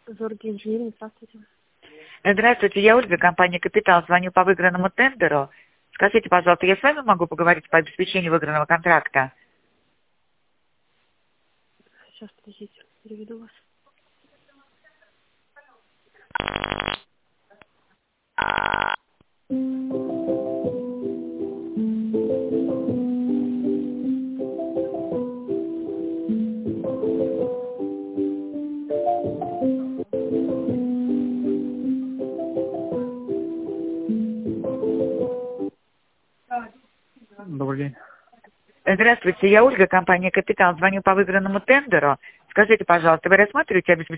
Зорги инженеринг, здравствуйте. Здравствуйте, я Ольга, компания «Капитал». Звоню по выигранному тендеру. Скажите, пожалуйста, я с вами могу поговорить по обеспечению выигранного контракта? Сейчас, подождите, переведу вас. Добрый день. Здравствуйте, я Ольга, компания «Капитал». Звоню по выигранному тендеру. Скажите, пожалуйста, вы рассматриваете обеспечение